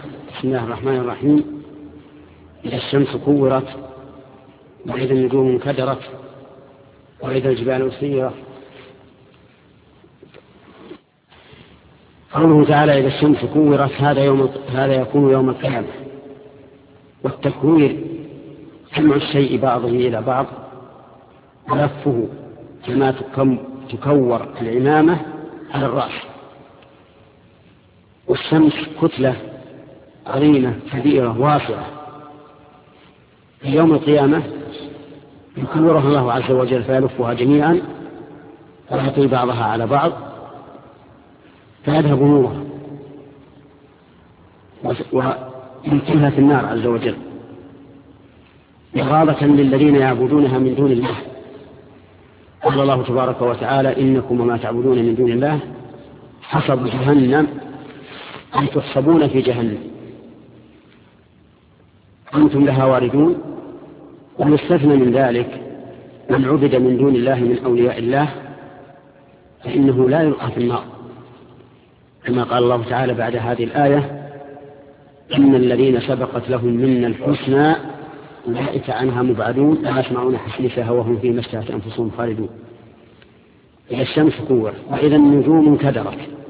بسم الله الرحمن الرحيم. إذا الشمس كورت وإذا النجوم انكدرت وإذا الجبال سيرت. قوله تعالى إذا الشمس كورت هذا يكون يوم القيامة. والتكوير جمع الشيء بعضه إلى بعض ولفه كما تكور العمامة على الرأس. والشمس كتلة عظيمة كبيرة واسعة. في يوم القيامة يكورها الله عز وجل فيلفها جميعا ويعطي بعضها على بعض فيذهب نورها ويمكنها في النار عز وجل إغاظة للذين يعبدونها من دون الله. قال الله تبارك وتعالى إنكم وما تعبدون من دون الله حصب جهنم أن تحصبون في جهنم أنتم لها واردون. ويستثنى من ذلك من عبد من دون الله من أولياء الله فإنه لا يلقى في النار كما قال الله تعالى بعد هذه الآية إن الذين سبقت لهم منا الحسنى أولئك عنها مبعدون لا يسمعون حسيسها وهم فيما اشتهت أنفسهم خالدون. إذا الشمس كورت وإذا النجوم انكدرت